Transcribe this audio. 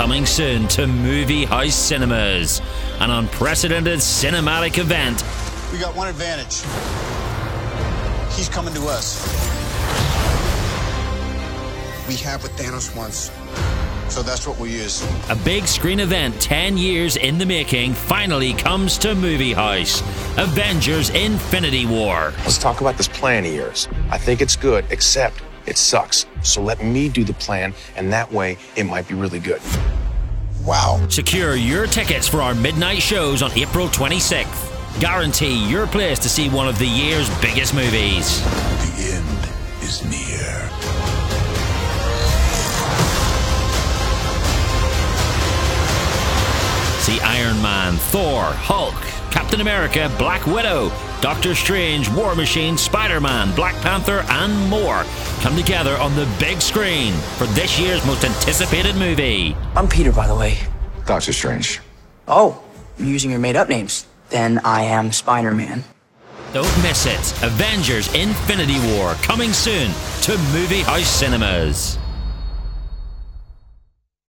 coming soon to Movie House Cinemas. An unprecedented cinematic event. We got one advantage. He's coming to us. We have what Thanos wants, so that's what we use. A big screen event 10 years in the making finally comes to Movie House. Avengers Infinity War. Let's talk about this plan of yours. I think it's good, except it sucks. So let me do the plan, and that way it might be really good. Wow. Secure your tickets for our midnight shows on April 26th. Guarantee your place to see one of the year's biggest movies. The end is near. See Iron Man, Thor, Hulk, Captain America, Black Widow, Doctor Strange, War Machine, Spider-Man, Black Panther, and more come together on the big screen for this year's most anticipated movie. I'm Peter, by the way. Doctor Strange. Oh, you're using your made-up names. Then I am Spider-Man. Don't miss it. Avengers Infinity War coming soon to Movie House Cinemas.